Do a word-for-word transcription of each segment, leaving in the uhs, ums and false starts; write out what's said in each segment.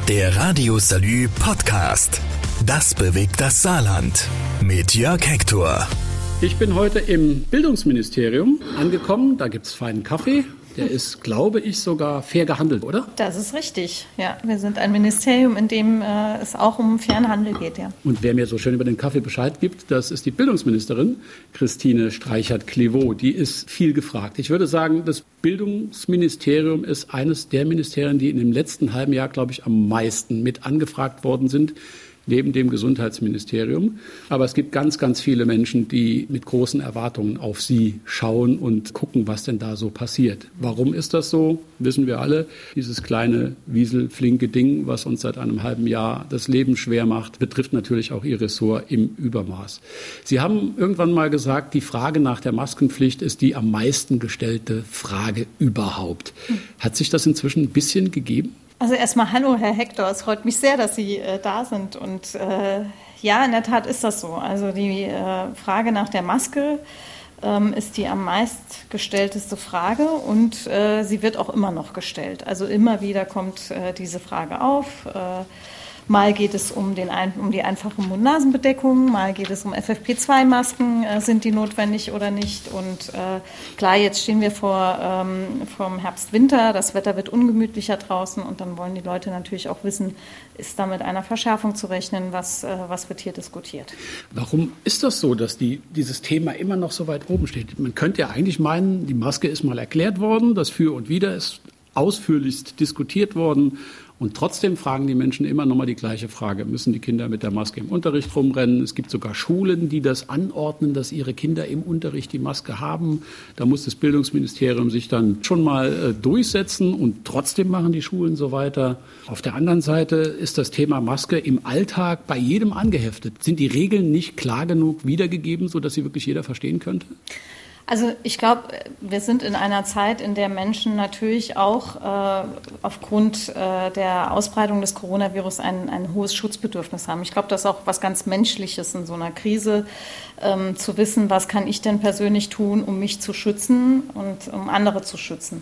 Der Radio Salü Podcast. Das bewegt das Saarland. Mit Jörg Hector. Ich bin heute im Bildungsministerium angekommen. Da gibt es feinen Kaffee. Der ist, glaube ich, sogar fair gehandelt, oder? Das ist richtig, ja. Wir sind ein Ministerium, in dem äh, es auch um fairen Handel geht, ja. Und wer mir so schön über den Kaffee Bescheid gibt, das ist die Bildungsministerin Christine Streichert-Claveau. Die ist viel gefragt. Ich würde sagen, das Bildungsministerium ist eines der Ministerien, die in dem letzten halben Jahr, glaube ich, am meisten mit angefragt worden sind, neben dem Gesundheitsministerium. Aber es gibt ganz, ganz viele Menschen, die mit großen Erwartungen auf Sie schauen und gucken, was denn da so passiert. Warum ist das so? Wissen wir alle. Dieses kleine, wieselflinke Ding, was uns seit einem halben Jahr das Leben schwer macht, betrifft natürlich auch Ihr Ressort im Übermaß. Sie haben irgendwann mal gesagt, die Frage nach der Maskenpflicht ist die am meisten gestellte Frage überhaupt. Hat sich das inzwischen ein bisschen gegeben? Also erstmal hallo, Herr Hector. Es freut mich sehr, dass Sie äh, da sind. Und äh, ja, in der Tat ist das so. Also die äh, Frage nach der Maske ähm, ist die am meistgestellteste Frage und äh, sie wird auch immer noch gestellt. Also immer wieder kommt äh, diese Frage auf. Äh, Mal geht es um, den, um die einfache Mund-Nasen-Bedeckung, mal geht es um F F P zwei Masken, äh, sind die notwendig oder nicht. Und äh, klar, jetzt stehen wir vor ähm, vom Herbst-Winter, das Wetter wird ungemütlicher draußen und dann wollen die Leute natürlich auch wissen, ist da mit einer Verschärfung zu rechnen, was, äh, was wird hier diskutiert. Warum ist das so, dass die, dieses Thema immer noch so weit oben steht? Man könnte ja eigentlich meinen, die Maske ist mal erklärt worden, das Für und Wider ist ausführlichst diskutiert worden. Und trotzdem fragen die Menschen immer noch mal die gleiche Frage. Müssen die Kinder mit der Maske im Unterricht rumrennen? Es gibt sogar Schulen, die das anordnen, dass ihre Kinder im Unterricht die Maske haben. Da muss das Bildungsministerium sich dann schon mal äh, durchsetzen und trotzdem machen die Schulen so weiter. Auf der anderen Seite ist das Thema Maske im Alltag bei jedem angeheftet. Sind die Regeln nicht klar genug wiedergegeben, sodass sie wirklich jeder verstehen könnte? Also ich glaube, wir sind in einer Zeit, in der Menschen natürlich auch äh, aufgrund äh, der Ausbreitung des Coronavirus ein, ein hohes Schutzbedürfnis haben. Ich glaube, das ist auch was ganz Menschliches in so einer Krise, ähm, zu wissen, was kann ich denn persönlich tun, um mich zu schützen und um andere zu schützen.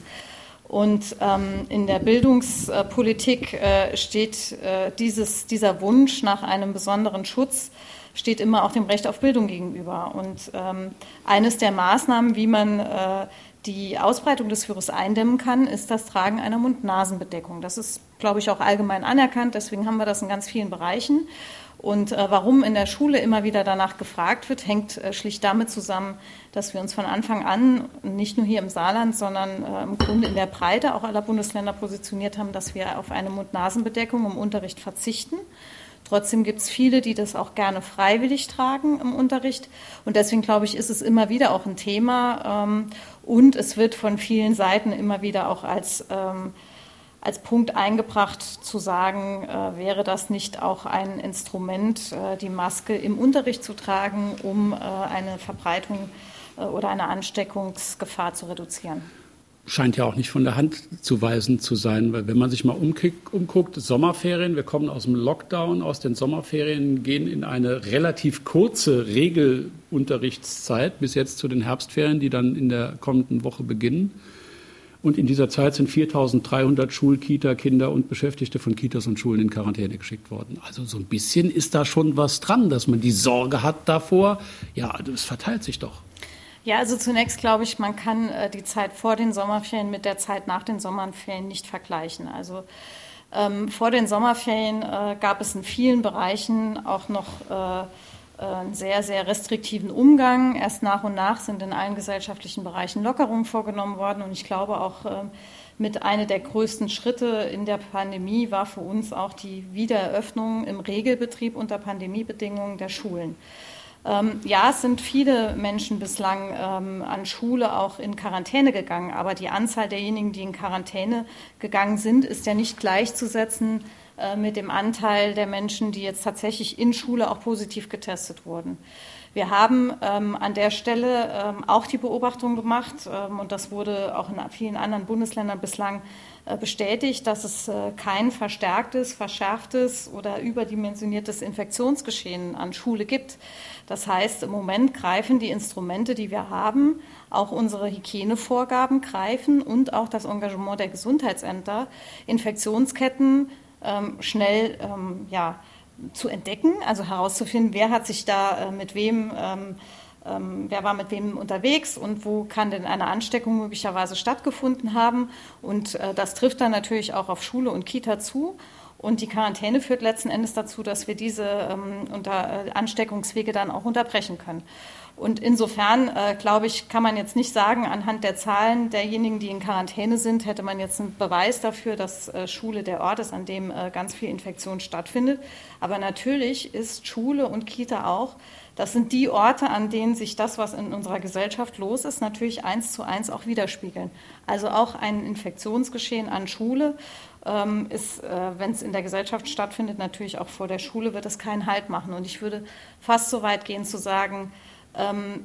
Und ähm, in der Bildungspolitik äh, steht äh, dieses, dieser Wunsch nach einem besonderen Schutz steht immer auch dem Recht auf Bildung gegenüber. Und ähm, eines der Maßnahmen, wie man äh, die Ausbreitung des Virus eindämmen kann, ist das Tragen einer Mund-Nasen-Bedeckung. Das ist, glaube ich, auch allgemein anerkannt. Deswegen haben wir das in ganz vielen Bereichen. Und äh, warum in der Schule immer wieder danach gefragt wird, hängt äh, schlicht damit zusammen, dass wir uns von Anfang an, nicht nur hier im Saarland, sondern äh, im Grunde in der Breite auch aller Bundesländer positioniert haben, dass wir auf eine Mund-Nasen-Bedeckung im Unterricht verzichten. Trotzdem gibt es viele, die das auch gerne freiwillig tragen im Unterricht. Und deswegen, glaube ich, ist es immer wieder auch ein Thema. Ähm, und es wird von vielen Seiten immer wieder auch als, ähm, als Punkt eingebracht, zu sagen, äh, wäre das nicht auch ein Instrument, äh, die Maske im Unterricht zu tragen, um äh, eine Verbreitung äh, oder eine Ansteckungsgefahr zu reduzieren. Scheint ja auch nicht von der Hand zu weisen zu sein, weil wenn man sich mal umguckt, umguckt, Sommerferien, wir kommen aus dem Lockdown, aus den Sommerferien, gehen in eine relativ kurze Regelunterrichtszeit bis jetzt zu den Herbstferien, die dann in der kommenden Woche beginnen. Und in dieser Zeit sind viertausenddreihundert Schul-, Kita-, Kinder und Beschäftigte von Kitas und Schulen in Quarantäne geschickt worden. Also so ein bisschen ist da schon was dran, dass man die Sorge hat davor, ja, das verteilt sich doch. Ja, also zunächst glaube ich, man kann äh, die Zeit vor den Sommerferien mit der Zeit nach den Sommerferien nicht vergleichen. Also ähm, vor den Sommerferien äh, gab es in vielen Bereichen auch noch äh, einen sehr, sehr restriktiven Umgang. Erst nach und nach sind in allen gesellschaftlichen Bereichen Lockerungen vorgenommen worden. Und ich glaube auch äh, mit einer der größten Schritte in der Pandemie war für uns auch die Wiedereröffnung im Regelbetrieb unter Pandemiebedingungen der Schulen. Ähm, ja, es sind viele Menschen bislang ähm, an Schule auch in Quarantäne gegangen, aber die Anzahl derjenigen, die in Quarantäne gegangen sind, ist ja nicht gleichzusetzen äh, mit dem Anteil der Menschen, die jetzt tatsächlich in Schule auch positiv getestet wurden. Wir haben ähm, an der Stelle ähm, auch die Beobachtung gemacht, ähm, und das wurde auch in vielen anderen Bundesländern bislang äh, bestätigt, dass es äh, kein verstärktes, verschärftes oder überdimensioniertes Infektionsgeschehen an Schule gibt. Das heißt, im Moment greifen die Instrumente, die wir haben, auch unsere Hygienevorgaben greifen und auch das Engagement der Gesundheitsämter, Infektionsketten ähm, schnell ähm, ja, zu entdecken, also herauszufinden, wer hat sich da äh, mit wem, ähm, ähm, wer war mit wem unterwegs und wo kann denn eine Ansteckung möglicherweise stattgefunden haben. Und äh, das trifft dann natürlich auch auf Schule und Kita zu. Und die Quarantäne führt letzten Endes dazu, dass wir diese ähm, unter, äh, Ansteckungswege dann auch unterbrechen können. Und insofern, äh, glaube ich, kann man jetzt nicht sagen, anhand der Zahlen derjenigen, die in Quarantäne sind, hätte man jetzt einen Beweis dafür, dass äh, Schule der Ort ist, an dem äh, ganz viel Infektion stattfindet. Aber natürlich ist Schule und Kita auch, das sind die Orte, an denen sich das, was in unserer Gesellschaft los ist, natürlich eins zu eins auch widerspiegeln. Also auch ein Infektionsgeschehen an Schule ähm, ist, äh, wenn es in der Gesellschaft stattfindet, natürlich auch vor der Schule, wird es keinen Halt machen. Und ich würde fast so weit gehen zu sagen, ähm,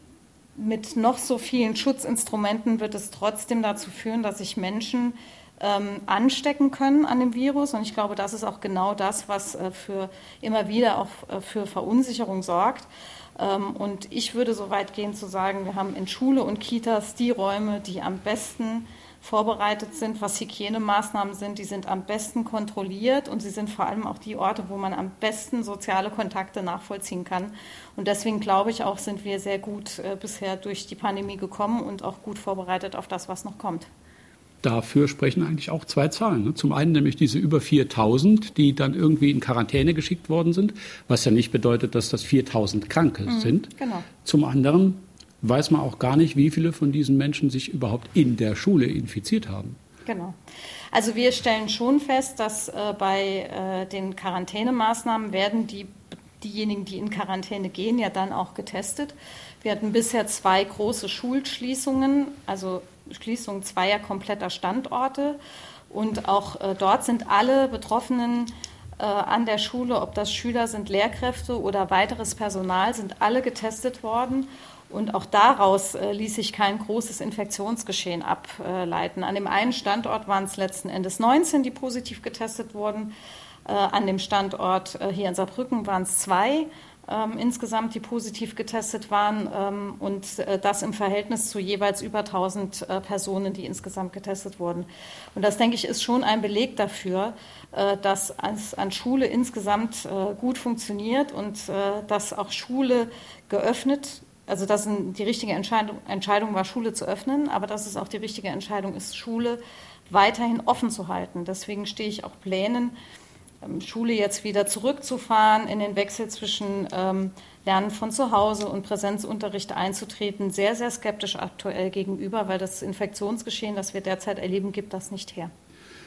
mit noch so vielen Schutzinstrumenten wird es trotzdem dazu führen, dass sich Menschen ähm, anstecken können an dem Virus. Und ich glaube, das ist auch genau das, was äh, für immer wieder auch äh, für Verunsicherung sorgt. Ähm, und ich würde so weit gehen zu sagen, wir haben in Schule und Kitas die Räume, die am besten vorbereitet sind, was Hygienemaßnahmen sind, die sind am besten kontrolliert und sie sind vor allem auch die Orte, wo man am besten soziale Kontakte nachvollziehen kann. Und deswegen glaube ich auch, sind wir sehr gut äh, bisher durch die Pandemie gekommen und auch gut vorbereitet auf das, was noch kommt. Dafür sprechen eigentlich auch zwei Zahlen. Ne? Zum einen nämlich diese über viertausend, die dann irgendwie in Quarantäne geschickt worden sind, was ja nicht bedeutet, dass das viertausend Kranke mhm, sind. Genau. Zum anderen weiß man auch gar nicht, wie viele von diesen Menschen sich überhaupt in der Schule infiziert haben. Genau. Also wir stellen schon fest, dass äh, bei äh, den Quarantänemaßnahmen werden die, diejenigen, die in Quarantäne gehen, ja dann auch getestet. Wir hatten bisher zwei große Schulschließungen, also Schließung zweier kompletter Standorte. Und auch äh, dort sind alle Betroffenen äh, an der Schule, ob das Schüler sind, Lehrkräfte oder weiteres Personal, sind alle getestet worden. Und auch daraus äh, ließ sich kein großes Infektionsgeschehen ableiten. An dem einen Standort waren es letzten Endes neunzehn, die positiv getestet wurden. Äh, an dem Standort äh, hier in Saarbrücken waren es zwei ähm, insgesamt, die positiv getestet waren. Ähm, und äh, das im Verhältnis zu jeweils über tausend äh, Personen, die insgesamt getestet wurden. Und das, denke ich, ist schon ein Beleg dafür, äh, dass es an Schule insgesamt äh, gut funktioniert und äh, dass auch Schule geöffnet, also dass die richtige Entscheidung, Entscheidung war, Schule zu öffnen, aber dass es auch die richtige Entscheidung ist, Schule weiterhin offen zu halten. Deswegen stehe ich auch Plänen, Schule jetzt wieder zurückzufahren, in den Wechsel zwischen ähm, Lernen von zu Hause und Präsenzunterricht einzutreten, sehr, sehr skeptisch aktuell gegenüber, weil das Infektionsgeschehen, das wir derzeit erleben, gibt das nicht her.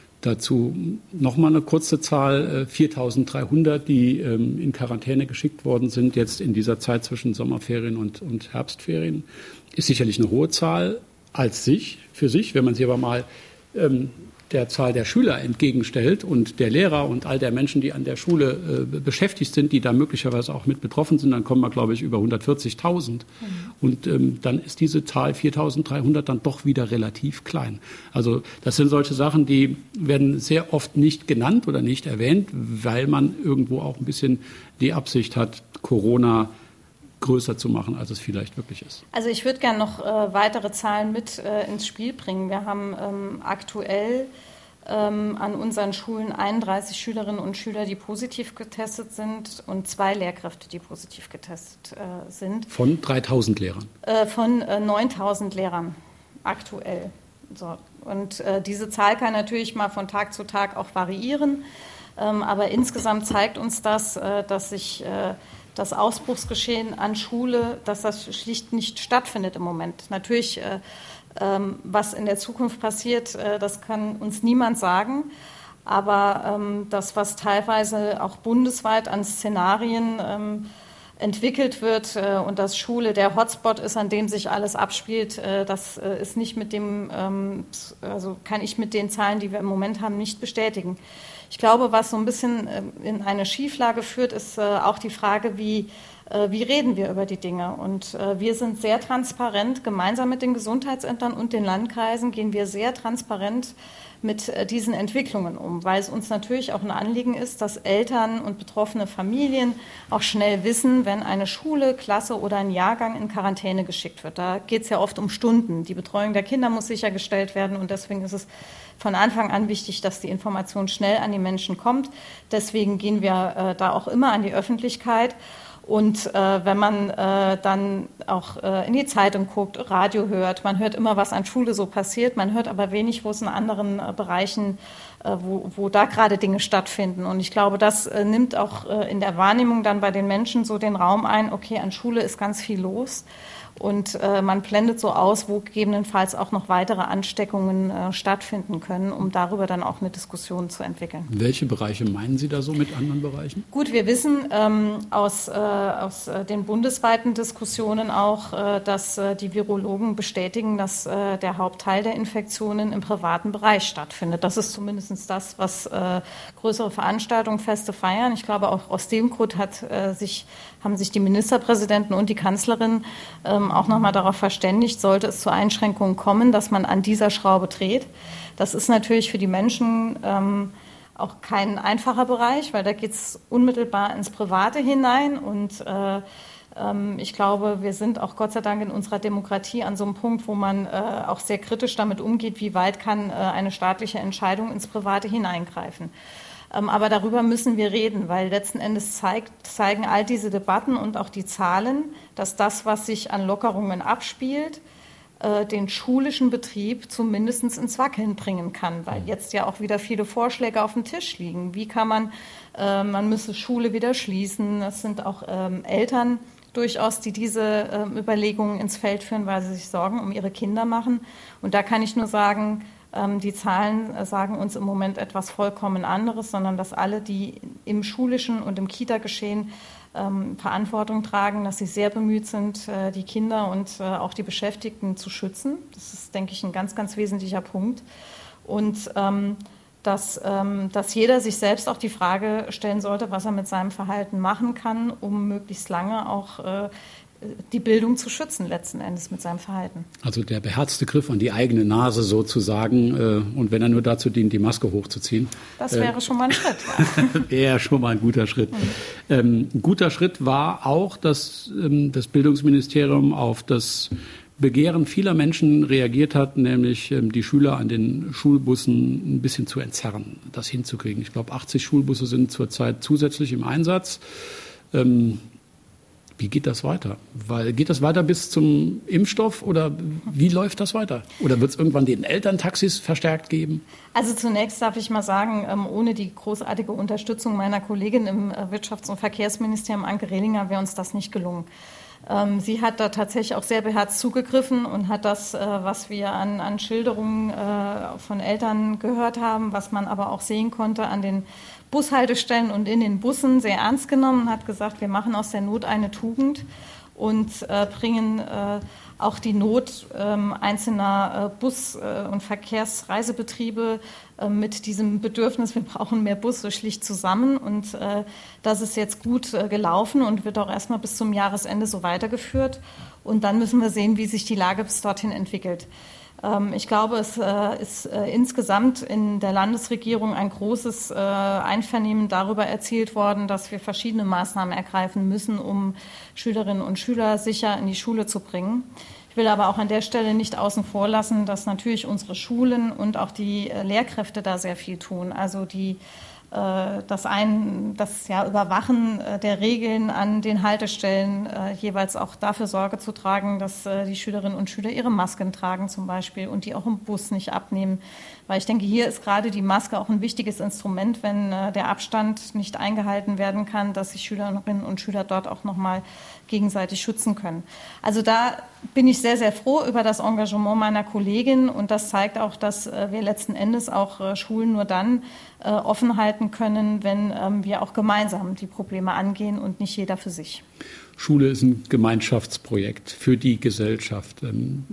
Dazu nochmal eine kurze Zahl, viertausenddreihundert, die ähm, in Quarantäne geschickt worden sind, jetzt in dieser Zeit zwischen Sommerferien und, und Herbstferien, ist sicherlich eine hohe Zahl als sich, für sich. Wenn man sie aber mal ähm, der Zahl der Schüler entgegenstellt und der Lehrer und all der Menschen, die an der Schule äh, beschäftigt sind, die da möglicherweise auch mit betroffen sind, dann kommen wir, glaube ich, über hundertvierzigtausend. Mhm. Und ähm, dann ist diese Zahl viertausenddreihundert dann doch wieder relativ klein. Also das sind solche Sachen, die werden sehr oft nicht genannt oder nicht erwähnt, weil man irgendwo auch ein bisschen die Absicht hat, Corona größer zu machen, als es vielleicht wirklich ist. Also ich würde gerne noch äh, weitere Zahlen mit äh, ins Spiel bringen. Wir haben ähm, aktuell ähm, an unseren Schulen einunddreißig Schülerinnen und Schüler, die positiv getestet sind und zwei Lehrkräfte, die positiv getestet äh, sind. Von dreitausend Lehrern? Äh, von äh, neuntausend Lehrern aktuell. So. Und äh, diese Zahl kann natürlich mal von Tag zu Tag auch variieren, ähm, aber insgesamt zeigt uns das, äh, dass sich äh, das Ausbruchsgeschehen an Schule, dass das schlicht nicht stattfindet im Moment. Natürlich, äh, ähm, was in der Zukunft passiert, äh, das kann uns niemand sagen. Aber ähm, das, was teilweise auch bundesweit an Szenarien ähm, entwickelt wird äh, und dass Schule der Hotspot ist, an dem sich alles abspielt, äh, das äh, ist nicht mit dem, ähm, also kann ich mit den Zahlen, die wir im Moment haben, nicht bestätigen. Ich glaube, was so ein bisschen in eine Schieflage führt, ist auch die Frage, wie wie reden wir über die Dinge? Und wir sind sehr transparent, gemeinsam mit den Gesundheitsämtern und den Landkreisen gehen wir sehr transparent mit diesen Entwicklungen um, weil es uns natürlich auch ein Anliegen ist, dass Eltern und betroffene Familien auch schnell wissen, wenn eine Schule, Klasse oder ein Jahrgang in Quarantäne geschickt wird. Da geht es ja oft um Stunden. Die Betreuung der Kinder muss sichergestellt werden und deswegen ist es von Anfang an wichtig, dass die Information schnell an die Menschen kommt. Deswegen gehen wir äh, da auch immer an die Öffentlichkeit. Und äh, wenn man äh, dann auch äh, in die Zeitung guckt, Radio hört, man hört immer, was an Schule so passiert, man hört aber wenig, wo es in anderen äh, Bereichen, äh, wo, wo da gerade Dinge stattfinden. Und ich glaube, das äh, nimmt auch äh, in der Wahrnehmung dann bei den Menschen so den Raum ein, okay, an Schule ist ganz viel los. Und äh, man blendet so aus, wo gegebenenfalls auch noch weitere Ansteckungen äh, stattfinden können, um darüber dann auch eine Diskussion zu entwickeln. Welche Bereiche meinen Sie da so mit anderen Bereichen? Gut, wir wissen ähm, aus, äh, aus äh, den bundesweiten Diskussionen auch, äh, dass äh, die Virologen bestätigen, dass äh, der Hauptteil der Infektionen im privaten Bereich stattfindet. Das ist zumindest das, was äh, größere Veranstaltungen, Feste feiern. Ich glaube, auch aus dem Grund hat, äh, sich, haben sich die Ministerpräsidenten und die Kanzlerin ähm, auch nochmal darauf verständigt, sollte es zu Einschränkungen kommen, dass man an dieser Schraube dreht. Das ist natürlich für die Menschen ähm, auch kein einfacher Bereich, weil da geht es unmittelbar ins Private hinein. Und äh, ähm, ich glaube, wir sind auch Gott sei Dank in unserer Demokratie an so einem Punkt, wo man äh, auch sehr kritisch damit umgeht, wie weit kann äh, eine staatliche Entscheidung ins Private hineingreifen. Aber darüber müssen wir reden, weil letzten Endes zeigt, zeigen all diese Debatten und auch die Zahlen, dass das, was sich an Lockerungen abspielt, äh, den schulischen Betrieb zumindest ins Wackeln bringen kann, weil jetzt ja auch wieder viele Vorschläge auf dem Tisch liegen. Wie kann man, äh, man müsse Schule wieder schließen. Das sind auch ähm, Eltern durchaus, die diese äh, Überlegungen ins Feld führen, weil sie sich Sorgen um ihre Kinder machen. Und da kann ich nur sagen, die Zahlen sagen uns im Moment etwas vollkommen anderes, sondern dass alle, die im schulischen und im Kita-Geschehen ähm, Verantwortung tragen, dass sie sehr bemüht sind, äh, die Kinder und äh, auch die Beschäftigten zu schützen. Das ist, denke ich, ein ganz, ganz wesentlicher Punkt. Und ähm, dass, ähm, dass jeder sich selbst auch die Frage stellen sollte, was er mit seinem Verhalten machen kann, um möglichst lange auch äh, die Bildung zu schützen, letzten Endes mit seinem Verhalten. Also der beherzte Griff an die eigene Nase sozusagen äh, und wenn er nur dazu dient, die Maske hochzuziehen. Das wäre äh, schon mal ein Schritt. Wäre schon mal ein guter Schritt. Mhm. Ähm, ein guter Schritt war auch, dass ähm, das Bildungsministerium auf das Begehren vieler Menschen reagiert hat, nämlich ähm, die Schüler an den Schulbussen ein bisschen zu entzerren, das hinzukriegen. Ich glaube, achtzig Schulbusse sind zurzeit zusätzlich im Einsatz. Ähm, Wie geht das weiter? Weil geht das weiter bis zum Impfstoff oder wie läuft das weiter? Oder wird es irgendwann den Elterntaxis verstärkt geben? Also zunächst darf ich mal sagen, ohne die großartige Unterstützung meiner Kollegin im Wirtschafts- und Verkehrsministerium, Anke Rehlinger, wäre uns das nicht gelungen. Sie hat da tatsächlich auch sehr beherzt zugegriffen und hat das, was wir an, an Schilderungen von Eltern gehört haben, was man aber auch sehen konnte an den Bushaltestellen und in den Bussen, sehr ernst genommen, hat gesagt, wir machen aus der Not eine Tugend und äh, bringen äh, auch die Not äh, einzelner äh, Bus- äh, und Verkehrsreisebetriebe äh, mit diesem Bedürfnis, wir brauchen mehr Busse, schlicht zusammen. Und äh, das ist jetzt gut äh, gelaufen und wird auch erstmal bis zum Jahresende so weitergeführt. Und dann müssen wir sehen, wie sich die Lage bis dorthin entwickelt. Ich glaube, es ist insgesamt in der Landesregierung ein großes Einvernehmen darüber erzielt worden, dass wir verschiedene Maßnahmen ergreifen müssen, um Schülerinnen und Schüler sicher in die Schule zu bringen. Ich will aber auch an der Stelle nicht außen vor lassen, dass natürlich unsere Schulen und auch die Lehrkräfte da sehr viel tun. Also die Das, ein, das ja, Überwachen der Regeln an den Haltestellen, äh, jeweils auch dafür Sorge zu tragen, dass äh, die Schülerinnen und Schüler ihre Masken tragen zum Beispiel und die auch im Bus nicht abnehmen. Weil ich denke, hier ist gerade die Maske auch ein wichtiges Instrument, wenn äh, der Abstand nicht eingehalten werden kann, dass sich Schülerinnen und Schüler dort auch nochmal gegenseitig schützen können. Also da bin ich sehr, sehr froh über das Engagement meiner Kollegin und das zeigt auch, dass äh, wir letzten Endes auch äh, Schulen nur dann äh, offen halten können, wenn ähm, wir auch gemeinsam die Probleme angehen und nicht jeder für sich. Schule ist ein Gemeinschaftsprojekt für die Gesellschaft. Ähm,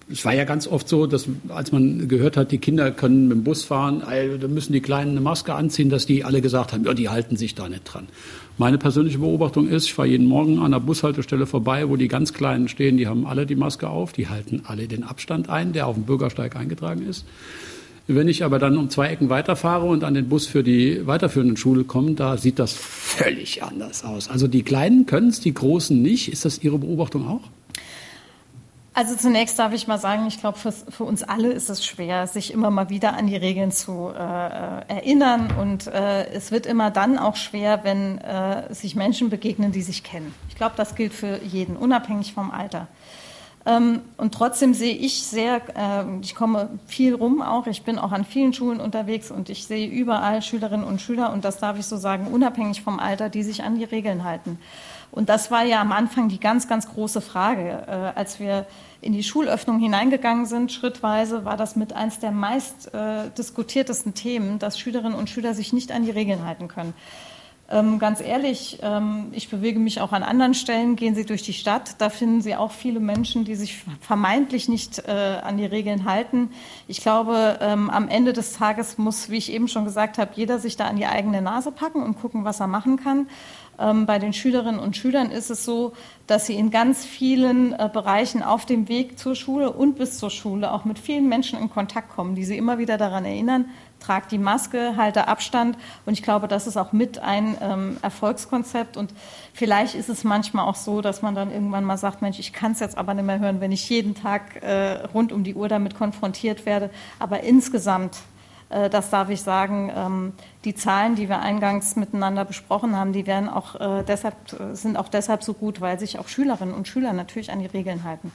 es war ja ganz oft so, dass als man gehört hat, die Kinder können mit dem Bus fahren, da müssen die Kleinen eine Maske anziehen, dass die alle gesagt haben, ja, die halten sich da nicht dran. Meine persönliche Beobachtung ist, ich fahre jeden Morgen an der Bushaltestelle vorbei, wo die ganz Kleinen stehen, die haben alle die Maske auf, die halten alle den Abstand ein, der auf dem Bürgersteig eingetragen ist. Wenn ich aber dann um zwei Ecken weiterfahre und an den Bus für die weiterführenden Schule komme, da sieht das völlig anders aus. Also die Kleinen können es, die Großen nicht. Ist das Ihre Beobachtung auch? Also zunächst darf ich mal sagen, ich glaube, für, für uns alle ist es schwer, sich immer mal wieder an die Regeln zu äh, erinnern. Und äh, es wird immer dann auch schwer, wenn äh, sich Menschen begegnen, die sich kennen. Ich glaube, das gilt für jeden, unabhängig vom Alter. Ähm, und trotzdem sehe ich sehr, äh, ich komme viel rum auch, ich bin auch an vielen Schulen unterwegs und ich sehe überall Schülerinnen und Schüler, und das darf ich so sagen, unabhängig vom Alter, die sich an die Regeln halten. Und das war ja am Anfang die ganz, ganz große Frage. Äh, als wir in die Schulöffnung hineingegangen sind, schrittweise, war das mit eins der meist äh, diskutiertesten Themen, dass Schülerinnen und Schüler sich nicht an die Regeln halten können. Ähm, ganz ehrlich, ähm, ich bewege mich auch an anderen Stellen, gehen Sie durch die Stadt, da finden Sie auch viele Menschen, die sich vermeintlich nicht äh, an die Regeln halten. Ich glaube, ähm, am Ende des Tages muss, wie ich eben schon gesagt habe, jeder sich da an die eigene Nase packen und gucken, was er machen kann. Ähm, bei den Schülerinnen und Schülern ist es so, dass sie in ganz vielen äh, Bereichen auf dem Weg zur Schule und bis zur Schule auch mit vielen Menschen in Kontakt kommen, die sie immer wieder daran erinnern, trag die Maske, halte Abstand. Und ich glaube, das ist auch mit ein ähm, Erfolgskonzept. Und vielleicht ist es manchmal auch so, dass man dann irgendwann mal sagt, Mensch, ich kann es jetzt aber nicht mehr hören, wenn ich jeden Tag äh, rund um die Uhr damit konfrontiert werde. Aber insgesamt, äh, das darf ich sagen, ähm, die Zahlen, die wir eingangs miteinander besprochen haben, die werden auch, äh, deshalb, sind auch deshalb so gut, weil sich auch Schülerinnen und Schüler natürlich an die Regeln halten.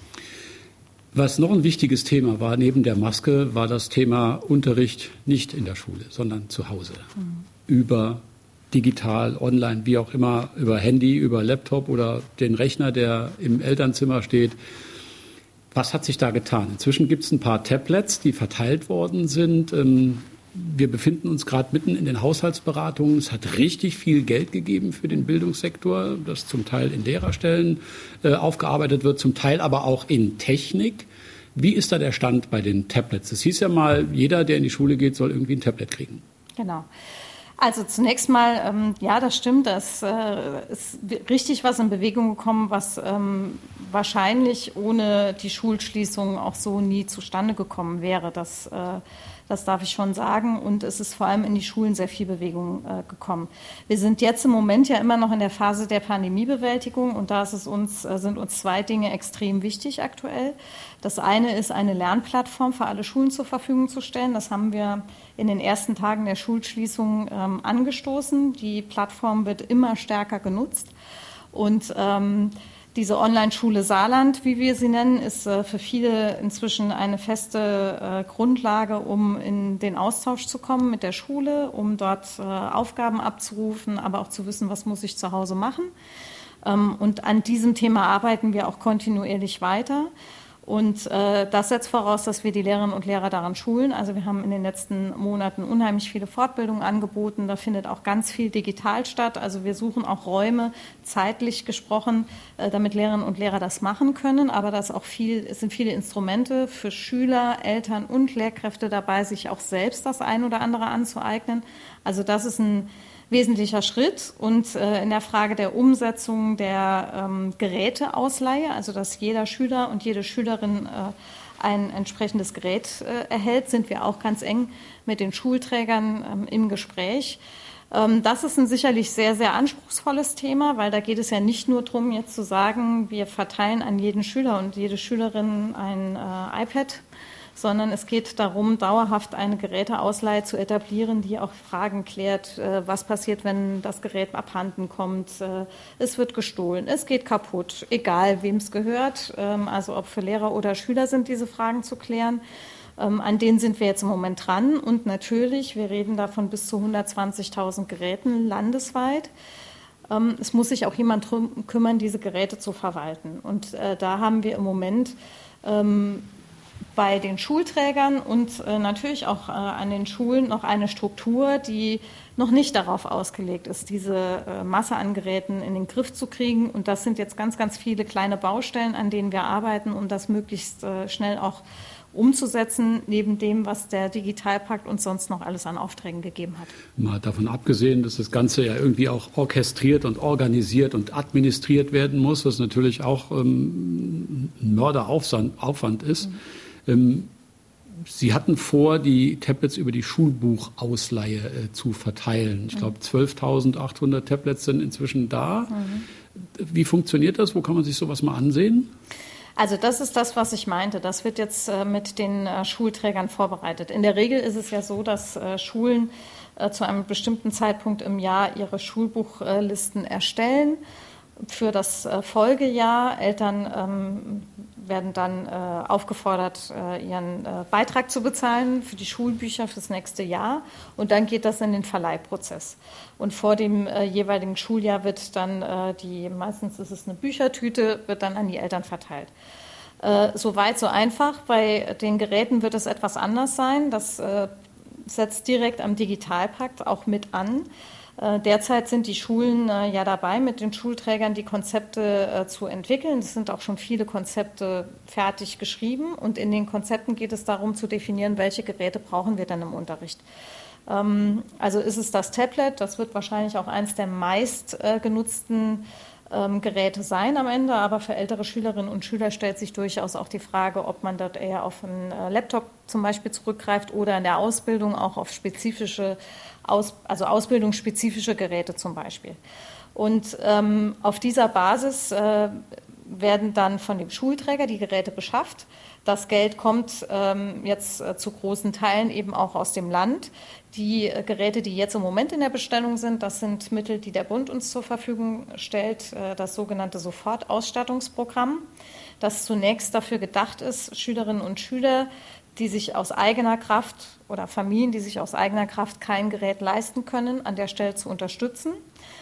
Was noch ein wichtiges Thema war, neben der Maske, war das Thema Unterricht nicht in der Schule, sondern zu Hause. Mhm. Über digital, online, wie auch immer, über Handy, über Laptop oder den Rechner, der im Elternzimmer steht. Was hat sich da getan? Inzwischen gibt es ein paar Tablets, die verteilt worden sind. Wir befinden uns gerade mitten in den Haushaltsberatungen. Es hat richtig viel Geld gegeben für den Bildungssektor, das zum Teil in Lehrerstellen äh, aufgearbeitet wird, zum Teil aber auch in Technik. Wie ist da der Stand bei den Tablets? Es hieß ja mal, jeder, der in die Schule geht, soll irgendwie ein Tablet kriegen. Genau. Also zunächst mal, ähm, ja, das stimmt, das äh, ist richtig was in Bewegung gekommen, was ähm, wahrscheinlich ohne die Schulschließung auch so nie zustande gekommen wäre. Das äh, Das darf ich schon sagen. Und es ist vor allem in die Schulen sehr viel Bewegung äh, gekommen. Wir sind jetzt im Moment ja immer noch in der Phase der Pandemiebewältigung. Und da ist es uns, äh, sind uns zwei Dinge extrem wichtig aktuell. Das eine ist, eine Lernplattform für alle Schulen zur Verfügung zu stellen. Das haben wir in den ersten Tagen der Schulschließung ähm, angestoßen. Die Plattform wird immer stärker genutzt. Und ähm, diese Online-Schule Saarland, wie wir sie nennen, ist äh, für viele inzwischen eine feste äh, Grundlage, um in den Austausch zu kommen mit der Schule, um dort äh, Aufgaben abzurufen, aber auch zu wissen, was muss ich zu Hause machen. Ähm, und an diesem Thema arbeiten wir auch kontinuierlich weiter. Und äh, das setzt voraus, dass wir die Lehrerinnen und Lehrer daran schulen. Also wir haben in den letzten Monaten unheimlich viele Fortbildungen angeboten. Da findet auch ganz viel digital statt. Also wir suchen auch Räume, zeitlich gesprochen, äh, damit Lehrerinnen und Lehrer das machen können. Aber das auch viel, es sind viele Instrumente für Schüler, Eltern und Lehrkräfte dabei, sich auch selbst das ein oder andere anzueignen. Also das ist ein wesentlicher Schritt. Und äh, in der Frage der Umsetzung der ähm, Geräteausleihe, also dass jeder Schüler und jede Schülerin äh, ein entsprechendes Gerät äh, erhält, sind wir auch ganz eng mit den Schulträgern ähm, im Gespräch. Ähm, das ist ein sicherlich sehr, sehr anspruchsvolles Thema, weil da geht es ja nicht nur darum, jetzt zu sagen, wir verteilen an jeden Schüler und jede Schülerin ein äh, iPad, sondern es geht darum, dauerhaft eine Geräteausleihe zu etablieren, die auch Fragen klärt, was passiert, wenn das Gerät abhanden kommt. Es wird gestohlen, es geht kaputt, egal wem es gehört. Also ob für Lehrer oder Schüler sind diese Fragen zu klären. An denen sind wir jetzt im Moment dran. Und natürlich, wir reden davon bis zu hundertzwanzigtausend Geräten landesweit. Es muss sich auch jemand drum kümmern, diese Geräte zu verwalten. Und da haben wir im Moment bei den Schulträgern und äh, natürlich auch äh, an den Schulen noch eine Struktur, die noch nicht darauf ausgelegt ist, diese äh, Masse an Geräten in den Griff zu kriegen. Und das sind jetzt ganz, ganz viele kleine Baustellen, an denen wir arbeiten, um das möglichst äh, schnell auch umzusetzen, neben dem, was der Digitalpakt uns sonst noch alles an Aufträgen gegeben hat. Mal davon abgesehen, dass das Ganze ja irgendwie auch orchestriert und organisiert und administriert werden muss, was natürlich auch ähm, ein Mörderaufwand ist. Mhm. Ähm, Sie hatten vor, die Tablets über die Schulbuchausleihe äh, zu verteilen. Ich glaube, zwölftausendachthundert Tablets sind inzwischen da. Mhm. Wie funktioniert das? Wo kann man sich sowas mal ansehen? Also das ist das, was ich meinte. Das wird jetzt äh, mit den äh, Schulträgern vorbereitet. In der Regel ist es ja so, dass äh, Schulen äh, zu einem bestimmten Zeitpunkt im Jahr ihre Schulbuchlisten erstellen für das äh, Folgejahr. Eltern ähm, werden dann äh, aufgefordert, äh, ihren äh, Beitrag zu bezahlen für die Schulbücher fürs nächste Jahr. Und dann geht das in den Verleihprozess. Und vor dem äh, jeweiligen Schuljahr wird dann äh, die, meistens ist es eine Büchertüte, wird dann an die Eltern verteilt. Äh, so weit, so einfach. Bei den Geräten wird es etwas anders sein. Das äh, setzt direkt am Digitalpakt auch mit an. Derzeit sind die Schulen äh, ja dabei, mit den Schulträgern die Konzepte äh, zu entwickeln. Es sind auch schon viele Konzepte fertig geschrieben. Und in den Konzepten geht es darum zu definieren, welche Geräte brauchen wir dann im Unterricht. Ähm, also ist es das Tablet, das wird wahrscheinlich auch eines der meist äh, genutzten ähm, Geräte sein am Ende. Aber für ältere Schülerinnen und Schüler stellt sich durchaus auch die Frage, ob man dort eher auf einen äh, Laptop zum Beispiel zurückgreift oder in der Ausbildung auch auf spezifische Aus, also ausbildungsspezifische Geräte zum Beispiel. Und ähm, auf dieser Basis äh, werden dann von dem Schulträger die Geräte beschafft. Das Geld kommt ähm, jetzt äh, zu großen Teilen eben auch aus dem Land. Die äh, Geräte, die jetzt im Moment in der Bestellung sind, das sind Mittel, die der Bund uns zur Verfügung stellt, äh, das sogenannte Sofortausstattungsprogramm, das zunächst dafür gedacht ist, Schülerinnen und Schüler, die sich aus eigener Kraft oder Familien, die sich aus eigener Kraft kein Gerät leisten können, an der Stelle zu unterstützen.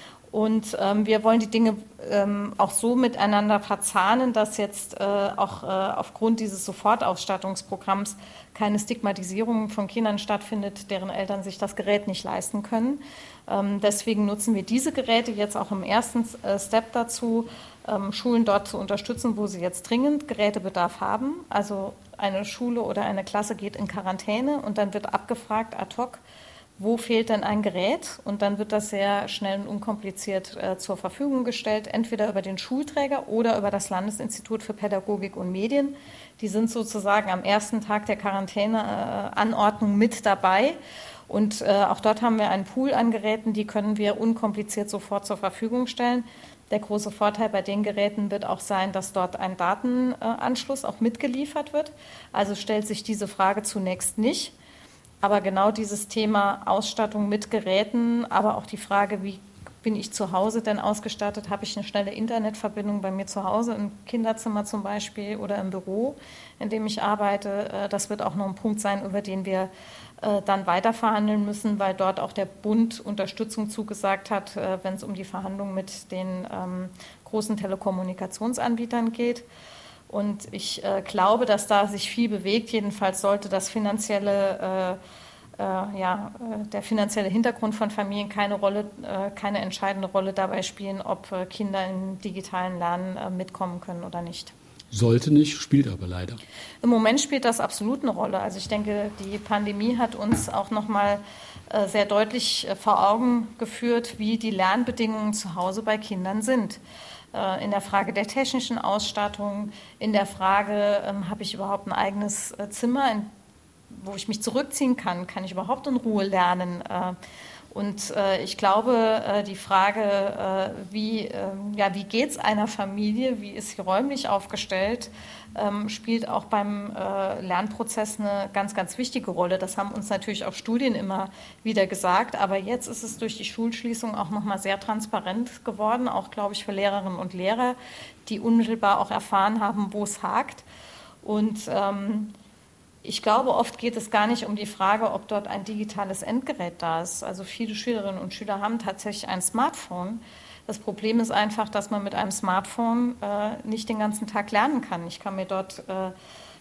Und ähm, wir wollen die Dinge ähm, auch so miteinander verzahnen, dass jetzt äh, auch äh, aufgrund dieses Sofortausstattungsprogramms keine Stigmatisierung von Kindern stattfindet, deren Eltern sich das Gerät nicht leisten können. Ähm, deswegen nutzen wir diese Geräte jetzt auch im ersten äh, Step dazu, ähm, Schulen dort zu unterstützen, wo sie jetzt dringend Gerätebedarf haben. Also eine Schule oder eine Klasse geht in Quarantäne und dann wird abgefragt ad hoc, wo fehlt denn ein Gerät? Und dann wird das sehr schnell und unkompliziert äh, zur Verfügung gestellt, entweder über den Schulträger oder über das Landesinstitut für Pädagogik und Medien. Die sind sozusagen am ersten Tag der Quarantäneanordnung äh, mit dabei. Und äh, auch dort haben wir einen Pool an Geräten, die können wir unkompliziert sofort zur Verfügung stellen. Der große Vorteil bei den Geräten wird auch sein, dass dort ein Datenanschluss auch mitgeliefert wird. Also stellt sich diese Frage zunächst nicht. Aber genau dieses Thema Ausstattung mit Geräten, aber auch die Frage, wie bin ich zu Hause denn ausgestattet? Habe ich eine schnelle Internetverbindung bei mir zu Hause, im Kinderzimmer zum Beispiel oder im Büro, in dem ich arbeite? Das wird auch noch ein Punkt sein, über den wir dann weiter verhandeln müssen, weil dort auch der Bund Unterstützung zugesagt hat, wenn es um die Verhandlungen mit den großen Telekommunikationsanbietern geht. Und ich äh, glaube, dass da sich viel bewegt. Jedenfalls sollte das finanzielle, äh, äh, ja, äh, der finanzielle Hintergrund von Familien keine Rolle, äh, keine entscheidende Rolle dabei spielen, ob äh, Kinder im digitalen Lernen äh, mitkommen können oder nicht. Sollte nicht, spielt aber leider. Im Moment spielt das absolut eine Rolle. Also ich denke, die Pandemie hat uns auch noch mal äh, sehr deutlich äh, vor Augen geführt, wie die Lernbedingungen zu Hause bei Kindern sind. In der Frage der technischen Ausstattung, in der Frage, ähm, habe ich überhaupt ein eigenes äh, Zimmer, in, wo ich mich zurückziehen kann, kann ich überhaupt in Ruhe lernen? Äh, und äh, ich glaube, äh, die Frage, äh, wie, äh, ja, wie geht es einer Familie, wie ist sie räumlich aufgestellt, ähm, spielt auch beim äh, Lernprozess eine ganz, ganz wichtige Rolle. Das haben uns natürlich auch Studien immer wieder gesagt, aber jetzt ist es durch die Schulschließung auch nochmal sehr transparent geworden, auch, glaube ich, für Lehrerinnen und Lehrer, die unmittelbar auch erfahren haben, wo es hakt. Und ähm, ich glaube, oft geht es gar nicht um die Frage, ob dort ein digitales Endgerät da ist. Also viele Schülerinnen und Schüler haben tatsächlich ein Smartphone. Das Problem ist einfach, dass man mit einem Smartphone äh, nicht den ganzen Tag lernen kann. Ich kann mir dort äh,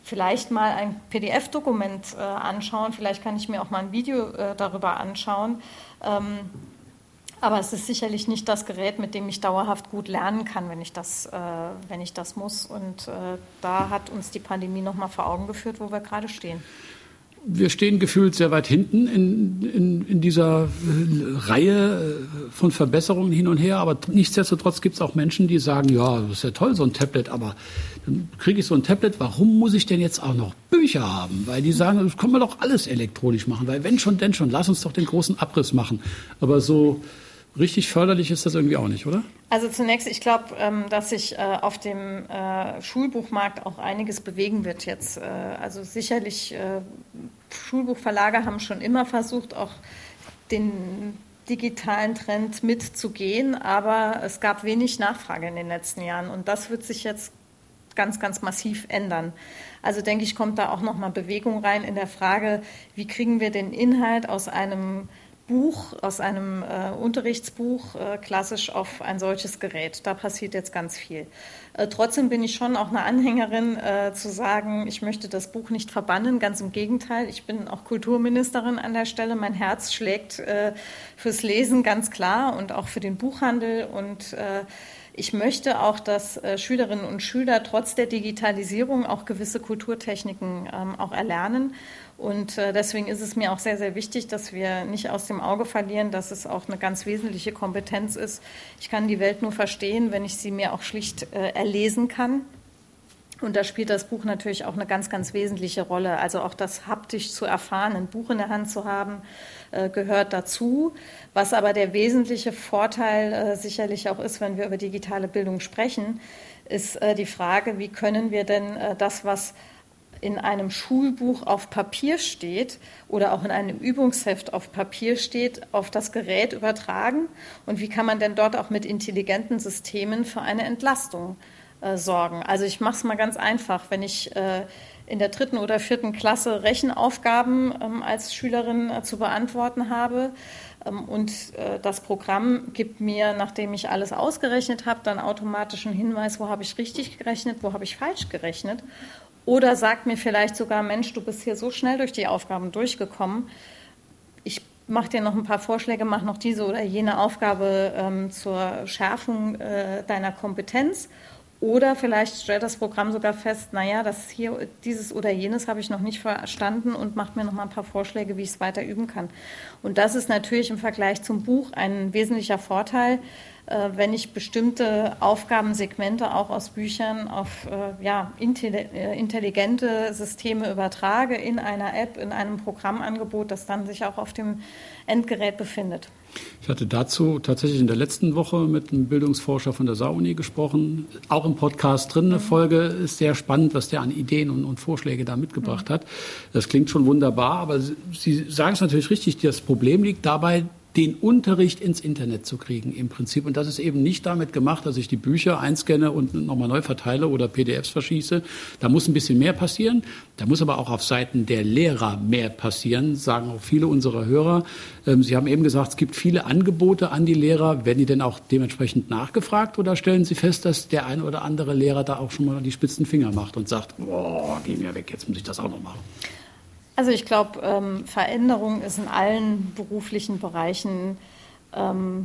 vielleicht mal ein P D F-Dokument äh, anschauen, vielleicht kann ich mir auch mal ein Video äh, darüber anschauen. Ähm, aber es ist sicherlich nicht das Gerät, mit dem ich dauerhaft gut lernen kann, wenn ich das, äh, wenn ich das muss. Und äh, da hat uns die Pandemie nochmal vor Augen geführt, wo wir gerade stehen. Wir stehen gefühlt sehr weit hinten in, in, in dieser Reihe von Verbesserungen hin und her. Aber nichtsdestotrotz gibt es auch Menschen, die sagen, ja, das ist ja toll, so ein Tablet, aber dann kriege ich so ein Tablet, warum muss ich denn jetzt auch noch Bücher haben? Weil die sagen, das können wir doch alles elektronisch machen. Weil wenn schon, denn schon, lass uns doch den großen Abriss machen. Aber so richtig förderlich ist das irgendwie auch nicht, oder? Also zunächst, ich glaube, dass sich auf dem Schulbuchmarkt auch einiges bewegen wird jetzt. Also sicherlich, Schulbuchverlage haben schon immer versucht, auch den digitalen Trend mitzugehen, aber es gab wenig Nachfrage in den letzten Jahren und das wird sich jetzt ganz, ganz massiv ändern. Also denke ich, kommt da auch nochmal Bewegung rein in der Frage, wie kriegen wir den Inhalt aus einem Buch, aus einem äh, Unterrichtsbuch äh, klassisch auf ein solches Gerät. Da passiert jetzt ganz viel. Äh, trotzdem bin ich schon auch eine Anhängerin, äh, zu sagen, ich möchte das Buch nicht verbannen. Ganz im Gegenteil, ich bin auch Kulturministerin an der Stelle. Mein Herz schlägt äh, fürs Lesen ganz klar und auch für den Buchhandel. Und äh, ich möchte auch, dass äh, Schülerinnen und Schüler trotz der Digitalisierung auch gewisse Kulturtechniken ähm, auch erlernen. Und äh, deswegen ist es mir auch sehr, sehr wichtig, dass wir nicht aus dem Auge verlieren, dass es auch eine ganz wesentliche Kompetenz ist. Ich kann die Welt nur verstehen, wenn ich sie mir auch schlicht äh, erlesen kann. Und da spielt das Buch natürlich auch eine ganz, ganz wesentliche Rolle. Also auch das haptisch zu erfahren, ein Buch in der Hand zu haben, äh, gehört dazu. Was aber der wesentliche Vorteil äh, sicherlich auch ist, wenn wir über digitale Bildung sprechen, ist äh, die Frage, wie können wir denn äh, das, was in einem Schulbuch auf Papier steht oder auch in einem Übungsheft auf Papier steht, auf das Gerät übertragen? Und wie kann man denn dort auch mit intelligenten Systemen für eine Entlastung äh, sorgen? Also ich mache es mal ganz einfach. Wenn ich äh, in der dritten oder vierten Klasse Rechenaufgaben ähm, als Schülerin äh, zu beantworten habe ähm, und äh, das Programm gibt mir, nachdem ich alles ausgerechnet habe, dann automatisch einen Hinweis, wo habe ich richtig gerechnet, wo habe ich falsch gerechnet. Oder sagt mir vielleicht sogar, Mensch, du bist hier so schnell durch die Aufgaben durchgekommen. Ich mache dir noch ein paar Vorschläge, mach noch diese oder jene Aufgabe ähm, zur Schärfung äh, deiner Kompetenz. Oder vielleicht stellt das Programm sogar fest, naja, das hier, dieses oder jenes habe ich noch nicht verstanden und macht mir noch mal ein paar Vorschläge, wie ich es weiter üben kann. Und das ist natürlich im Vergleich zum Buch ein wesentlicher Vorteil, wenn ich bestimmte Aufgabensegmente auch aus Büchern auf äh, ja, intelligente Systeme übertrage in einer App, in einem Programmangebot, das dann sich auch auf dem Endgerät befindet. Ich hatte dazu tatsächlich in der letzten Woche mit einem Bildungsforscher von der Saar-Uni gesprochen. Auch im Podcast drin. Eine mhm. Folge ist sehr spannend, was der an Ideen und, und Vorschläge da mitgebracht mhm. hat. Das klingt schon wunderbar, aber Sie, Sie sagen es natürlich richtig, das Problem liegt dabei, den Unterricht ins Internet zu kriegen im Prinzip. Und das ist eben nicht damit gemacht, dass ich die Bücher einscanne und nochmal neu verteile oder P D Fs verschieße. Da muss ein bisschen mehr passieren. Da muss aber auch auf Seiten der Lehrer mehr passieren, sagen auch viele unserer Hörer. Sie haben eben gesagt, es gibt viele Angebote an die Lehrer. Werden die denn auch dementsprechend nachgefragt oder stellen Sie fest, dass der ein oder andere Lehrer da auch schon mal die spitzen Finger macht und sagt, boah, geh mir weg, jetzt muss ich das auch noch machen? Also ich glaube, ähm, Veränderung ist in allen beruflichen Bereichen ähm,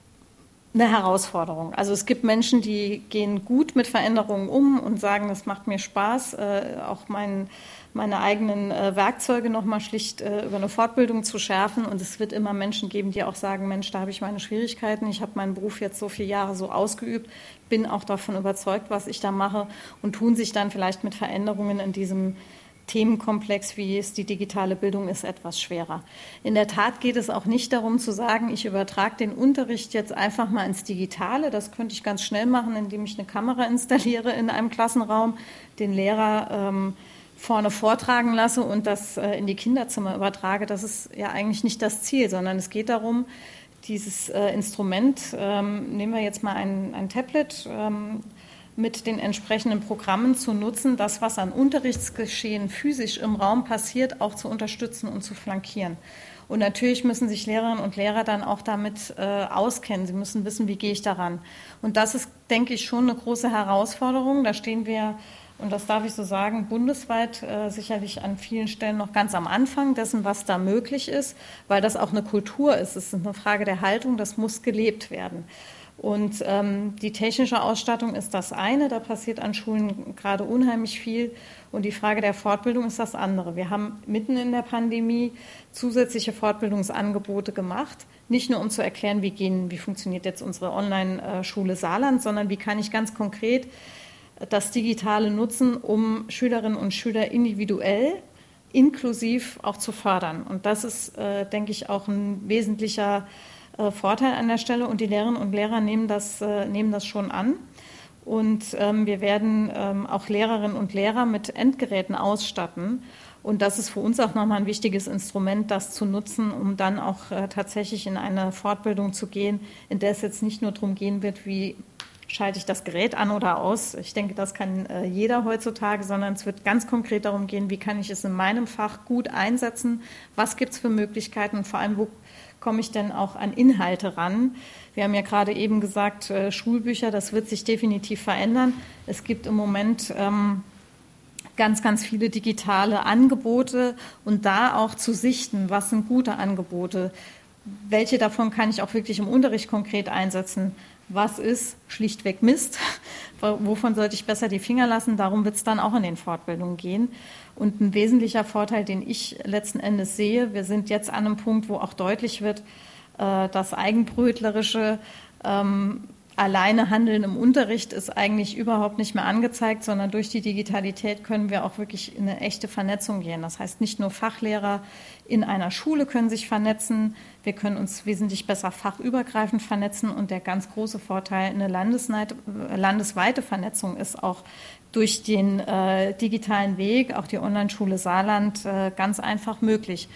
eine Herausforderung. Also es gibt Menschen, die gehen gut mit Veränderungen um und sagen, das macht mir Spaß, äh, auch mein, meine eigenen äh, Werkzeuge nochmal schlicht äh, über eine Fortbildung zu schärfen. Und es wird immer Menschen geben, die auch sagen, Mensch, da habe ich meine Schwierigkeiten. Ich habe meinen Beruf jetzt so viele Jahre so ausgeübt, bin auch davon überzeugt, was ich da mache und tun sich dann vielleicht mit Veränderungen in diesem Themenkomplex, wie es die digitale Bildung ist, etwas schwerer. In der Tat geht es auch nicht darum zu sagen, ich übertrage den Unterricht jetzt einfach mal ins Digitale. Das könnte ich ganz schnell machen, indem ich eine Kamera installiere in einem Klassenraum, den Lehrer ähm, vorne vortragen lasse und das äh, in die Kinderzimmer übertrage. Das ist ja eigentlich nicht das Ziel, sondern es geht darum, dieses äh, Instrument, ähm, nehmen wir jetzt mal ein, ein Tablet, ähm, mit den entsprechenden Programmen zu nutzen, das, was an Unterrichtsgeschehen physisch im Raum passiert, auch zu unterstützen und zu flankieren. Und natürlich müssen sich Lehrerinnen und Lehrer dann auch damit äh, auskennen. Sie müssen wissen, wie gehe ich daran. Und das ist, denke ich, schon eine große Herausforderung. Da stehen wir und das darf ich so sagen, bundesweit äh, sicherlich an vielen Stellen noch ganz am Anfang dessen, was da möglich ist, weil das auch eine Kultur ist. Es ist eine Frage der Haltung, das muss gelebt werden. Und ähm, die technische Ausstattung ist das eine, da passiert an Schulen gerade unheimlich viel. Und die Frage der Fortbildung ist das andere. Wir haben mitten in der Pandemie zusätzliche Fortbildungsangebote gemacht, nicht nur um zu erklären, wie gehen, wie funktioniert jetzt unsere Online-Schule Saarland, sondern wie kann ich ganz konkret das Digitale nutzen, um Schülerinnen und Schüler individuell, inklusiv auch zu fördern. Und das ist, äh, denke ich, auch ein wesentlicher äh, Vorteil an der Stelle. Und die Lehrerinnen und Lehrer nehmen das, äh, nehmen das schon an. Und ähm, wir werden ähm, auch Lehrerinnen und Lehrer mit Endgeräten ausstatten. Und das ist für uns auch nochmal ein wichtiges Instrument, das zu nutzen, um dann auch äh, tatsächlich in eine Fortbildung zu gehen, in der es jetzt nicht nur darum gehen wird, wie schalte ich das Gerät an oder aus. Ich denke, das kann äh, jeder heutzutage, sondern es wird ganz konkret darum gehen, wie kann ich es in meinem Fach gut einsetzen, was gibt es für Möglichkeiten und vor allem, wo komme ich denn auch an Inhalte ran. Wir haben ja gerade eben gesagt, äh, Schulbücher, das wird sich definitiv verändern. Es gibt im Moment ähm, ganz, ganz viele digitale Angebote und da auch zu sichten, was sind gute Angebote, welche davon kann ich auch wirklich im Unterricht konkret einsetzen, was ist schlichtweg Mist, wovon sollte ich besser die Finger lassen, darum wird es dann auch in den Fortbildungen gehen. Und ein wesentlicher Vorteil, den ich letzten Endes sehe, wir sind jetzt an einem Punkt, wo auch deutlich wird, das Eigenbrötlerische, ähm, alleine Handeln im Unterricht ist eigentlich überhaupt nicht mehr angezeigt, sondern durch die Digitalität können wir auch wirklich in eine echte Vernetzung gehen. Das heißt, nicht nur Fachlehrer in einer Schule können sich vernetzen, wir können uns wesentlich besser fachübergreifend vernetzen und der ganz große Vorteil, eine landesweite Vernetzung ist auch durch den äh, digitalen Weg, auch die Online-Schule Saarland, äh, ganz einfach möglich.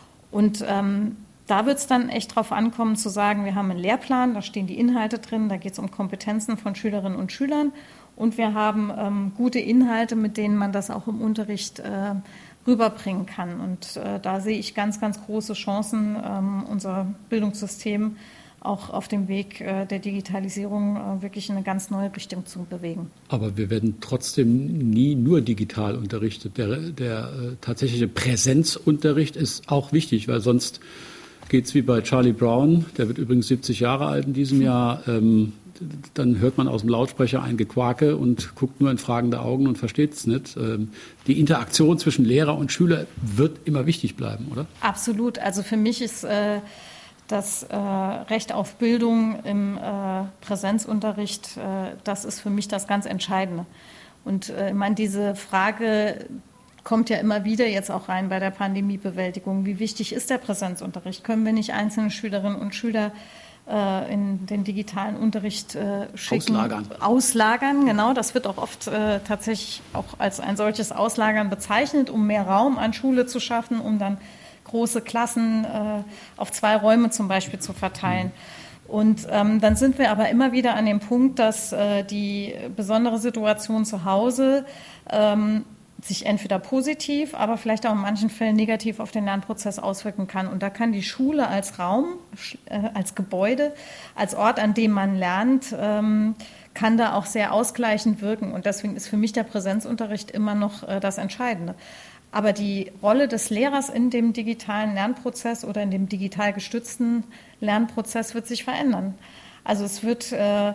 Und ähm, Da wird es dann echt drauf ankommen zu sagen, wir haben einen Lehrplan, da stehen die Inhalte drin, da geht es um Kompetenzen von Schülerinnen und Schülern und wir haben ähm, gute Inhalte, mit denen man das auch im Unterricht äh, rüberbringen kann. Und äh, da sehe ich ganz, ganz große Chancen, ähm, unser Bildungssystem auch auf dem Weg äh, der Digitalisierung äh, wirklich in eine ganz neue Richtung zu bewegen. Aber wir werden trotzdem nie nur digital unterrichtet. Der, der äh, tatsächliche Präsenzunterricht ist auch wichtig, weil sonst geht es wie bei Charlie Brown, der wird übrigens siebzig Jahre alt in diesem Jahr, ähm, dann hört man aus dem Lautsprecher ein Gequake und guckt nur in fragende Augen und versteht es nicht. Ähm, die Interaktion zwischen Lehrer und Schüler wird immer wichtig bleiben, oder? Absolut. Also für mich ist äh, das äh, Recht auf Bildung im äh, Präsenzunterricht, äh, das ist für mich das ganz Entscheidende. Und äh, ich meine, diese Frage kommt ja immer wieder jetzt auch rein bei der Pandemiebewältigung. Wie wichtig ist der Präsenzunterricht? Können wir nicht einzelne Schülerinnen und Schüler äh, in den digitalen Unterricht äh, schicken? Auslagern. Auslagern, genau. Das wird auch oft äh, tatsächlich auch als ein solches Auslagern bezeichnet, um mehr Raum an Schule zu schaffen, um dann große Klassen äh, auf zwei Räume zum Beispiel zu verteilen. Und ähm, dann sind wir aber immer wieder an dem Punkt, dass äh, die besondere Situation zu Hause ähm, sich entweder positiv, aber vielleicht auch in manchen Fällen negativ auf den Lernprozess auswirken kann. Und da kann die Schule als Raum, äh, als Gebäude, als Ort, an dem man lernt, ähm, kann da auch sehr ausgleichend wirken. Und deswegen ist für mich der Präsenzunterricht immer noch äh, das Entscheidende. Aber die Rolle des Lehrers in dem digitalen Lernprozess oder in dem digital gestützten Lernprozess wird sich verändern. Also es wird äh,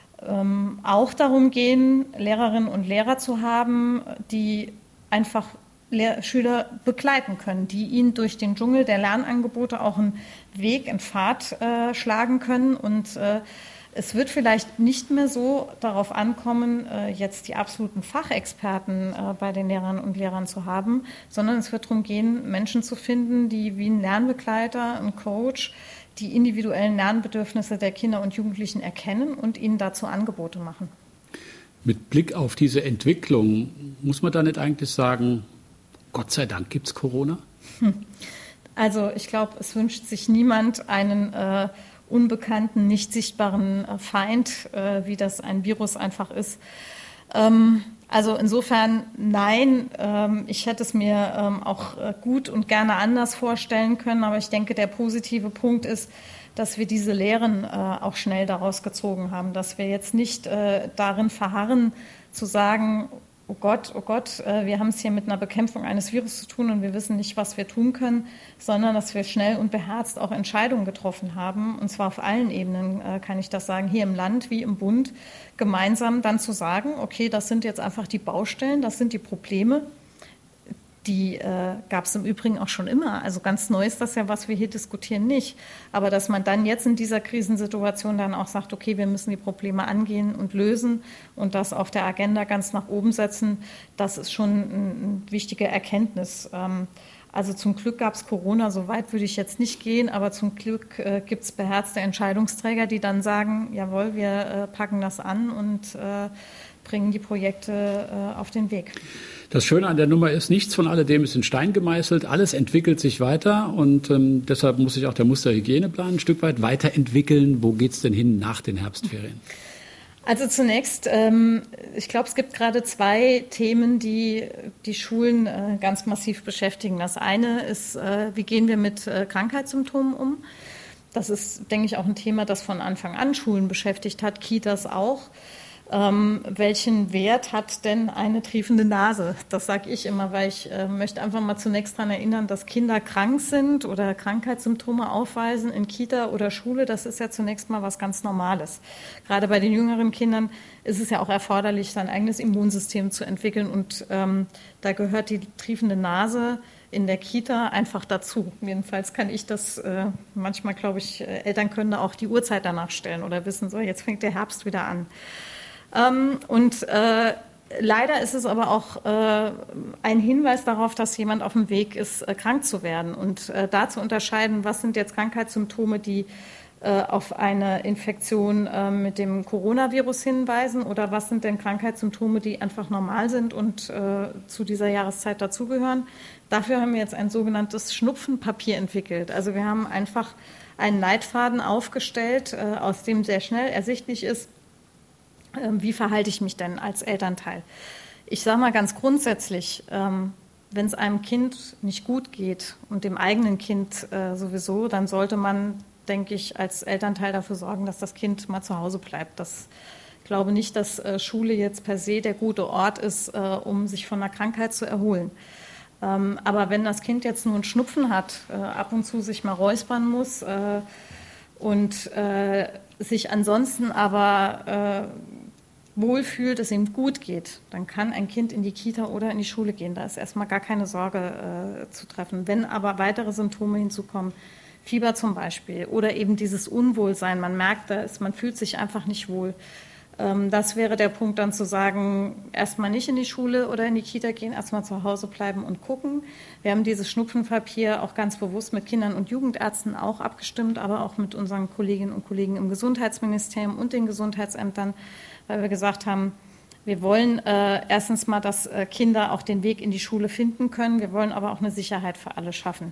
ähm, auch darum gehen, Lehrerinnen und Lehrer zu haben, die einfach Lehr- Schüler begleiten können, die ihnen durch den Dschungel der Lernangebote auch einen Weg, einen Pfad äh, schlagen können. Und äh, es wird vielleicht nicht mehr so darauf ankommen, jetzt die absoluten Fachexperten bei den Lehrern und Lehrern zu haben, sondern es wird darum gehen, Menschen zu finden, die wie ein Lernbegleiter, ein Coach, die individuellen Lernbedürfnisse der Kinder und Jugendlichen erkennen und ihnen dazu Angebote machen. Mit Blick auf diese Entwicklung, muss man da nicht eigentlich sagen, Gott sei Dank gibt es Corona? Also ich glaube, es wünscht sich niemand einen äh, unbekannten, nicht sichtbaren Feind, äh, wie das ein Virus einfach ist. Ähm, also insofern nein, ähm, ich hätte es mir ähm, auch äh, gut und gerne anders vorstellen können, aber ich denke, der positive Punkt ist, dass wir diese Lehren äh, auch schnell daraus gezogen haben, dass wir jetzt nicht äh, darin verharren, zu sagen, oh Gott, oh Gott, wir haben es hier mit einer Bekämpfung eines Virus zu tun und wir wissen nicht, was wir tun können, sondern dass wir schnell und beherzt auch Entscheidungen getroffen haben, und zwar auf allen Ebenen, kann ich das sagen, hier im Land wie im Bund, gemeinsam dann zu sagen, okay, das sind jetzt einfach die Baustellen, das sind die Probleme. Die äh, gab es im Übrigen auch schon immer. Also ganz neu ist das ja, was wir hier diskutieren, nicht. Aber dass man dann jetzt in dieser Krisensituation dann auch sagt, okay, wir müssen die Probleme angehen und lösen und das auf der Agenda ganz nach oben setzen, das ist schon eine wichtige Erkenntnis. Ähm, also zum Glück gab es Corona, so weit würde ich jetzt nicht gehen, aber zum Glück äh, gibt es beherzte Entscheidungsträger, die dann sagen, jawohl, wir äh, packen das an und äh, bringen die Projekte äh, auf den Weg. Das Schöne an der Nummer ist, nichts von alledem ist in Stein gemeißelt, alles entwickelt sich weiter und ähm, deshalb muss sich auch der Musterhygieneplan ein Stück weit weiterentwickeln. Wo geht es denn hin nach den Herbstferien? Also zunächst, ähm, ich glaube, es gibt gerade zwei Themen, die die Schulen äh, ganz massiv beschäftigen. Das eine ist, äh, wie gehen wir mit äh, Krankheitssymptomen um? Das ist, denke ich, auch ein Thema, das von Anfang an Schulen beschäftigt hat, Kitas auch. Ähm, welchen Wert hat denn eine triefende Nase? Das sage ich immer, weil ich äh, möchte einfach mal zunächst daran erinnern, dass Kinder krank sind oder Krankheitssymptome aufweisen in Kita oder Schule. Das ist ja zunächst mal was ganz Normales. Gerade bei den jüngeren Kindern ist es ja auch erforderlich, sein eigenes Immunsystem zu entwickeln. Und ähm, da gehört die triefende Nase in der Kita einfach dazu. Jedenfalls kann ich das, äh, manchmal glaube ich, äh, Eltern können da auch die Uhrzeit danach stellen oder wissen, so jetzt fängt der Herbst wieder an. Ähm, und äh, leider ist es aber auch äh, ein Hinweis darauf, dass jemand auf dem Weg ist, äh, krank zu werden. Und äh, da zu unterscheiden, was sind jetzt Krankheitssymptome, die äh, auf eine Infektion äh, mit dem Coronavirus hinweisen, oder was sind denn Krankheitssymptome, die einfach normal sind und äh, zu dieser Jahreszeit dazugehören. Dafür haben wir jetzt ein sogenanntes Schnupfenpapier entwickelt. Also wir haben einfach einen Leitfaden aufgestellt, äh, aus dem sehr schnell ersichtlich ist, wie verhalte ich mich denn als Elternteil? Ich sage mal ganz grundsätzlich, ähm, wenn es einem Kind nicht gut geht und dem eigenen Kind äh, sowieso, dann sollte man, denke ich, als Elternteil dafür sorgen, dass das Kind mal zu Hause bleibt. Das, ich glaube nicht, dass äh, Schule jetzt per se der gute Ort ist, äh, um sich von einer Krankheit zu erholen. Ähm, aber wenn das Kind jetzt nur einen Schnupfen hat, äh, ab und zu sich mal räuspern muss äh, und äh, sich ansonsten aber äh, wohlfühlt, es ihm gut geht, dann kann ein Kind in die Kita oder in die Schule gehen. Da ist erstmal gar keine Sorge äh, zu treffen. Wenn aber weitere Symptome hinzukommen, Fieber zum Beispiel oder eben dieses Unwohlsein, man merkt, da ist, man fühlt sich einfach nicht wohl. Ähm, das wäre der Punkt, dann zu sagen, erstmal nicht in die Schule oder in die Kita gehen, erstmal zu Hause bleiben und gucken. Wir haben dieses Schnupfenpapier auch ganz bewusst mit Kindern und Jugendärzten auch abgestimmt, aber auch mit unseren Kolleginnen und Kollegen im Gesundheitsministerium und den Gesundheitsämtern, weil wir gesagt haben, wir wollen äh, erstens mal, dass äh, Kinder auch den Weg in die Schule finden können. Wir wollen aber auch eine Sicherheit für alle schaffen.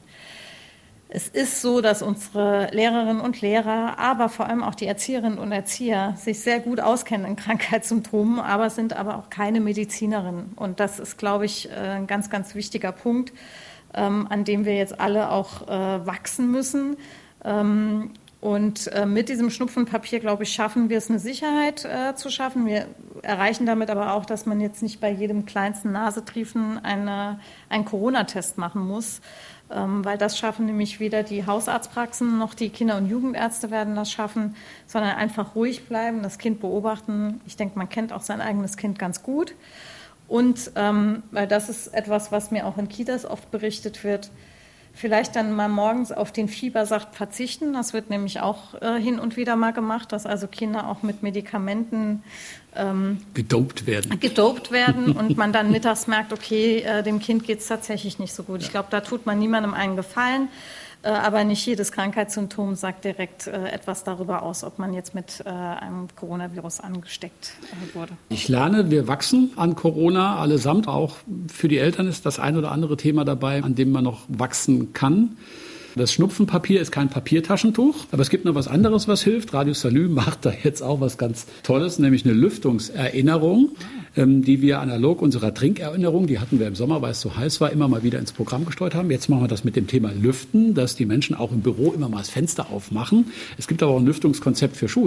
Es ist so, dass unsere Lehrerinnen und Lehrer, aber vor allem auch die Erzieherinnen und Erzieher sich sehr gut auskennen in Krankheitssymptomen, aber sind aber auch keine Medizinerinnen. Und das ist, glaube ich, ein ganz, ganz wichtiger Punkt, ähm, an dem wir jetzt alle auch äh, wachsen müssen. Ähm, Und äh, mit diesem Schnupfenpapier, glaube ich, schaffen wir es, eine Sicherheit äh, zu schaffen. Wir erreichen damit aber auch, dass man jetzt nicht bei jedem kleinsten Nasetriefen eine, einen Corona-Test machen muss, ähm, weil das schaffen nämlich weder die Hausarztpraxen noch die Kinder- und Jugendärzte werden das schaffen, sondern einfach ruhig bleiben, das Kind beobachten. Ich denke, man kennt auch sein eigenes Kind ganz gut. Und ähm, weil das ist etwas, was mir auch in Kitas oft berichtet wird, vielleicht dann mal morgens auf den Fiebersaft verzichten. Das wird nämlich auch äh, hin und wieder mal gemacht, dass also Kinder auch mit Medikamenten ähm, gedopt werden. Gedopt werden und man dann mittags merkt, okay, äh, dem Kind geht es tatsächlich nicht so gut. Ich glaube, da tut man niemandem einen Gefallen. Äh, aber nicht jedes Krankheitssymptom sagt direkt äh, etwas darüber aus, ob man jetzt mit äh, einem Coronavirus angesteckt äh, wurde. Ich lerne, wir wachsen an Corona allesamt. Auch für die Eltern ist das ein oder andere Thema dabei, an dem man noch wachsen kann. Das Schnupfenpapier ist kein Papiertaschentuch, aber es gibt noch was anderes, was hilft. Radio Salü macht da jetzt auch was ganz Tolles, nämlich eine Lüftungserinnerung, ähm, die wir analog unserer Trinkerinnerung, die hatten wir im Sommer, weil es so heiß war, immer mal wieder ins Programm gesteuert haben. Jetzt machen wir das mit dem Thema Lüften, dass die Menschen auch im Büro immer mal das Fenster aufmachen. Es gibt aber auch ein Lüftungskonzept für Schulen.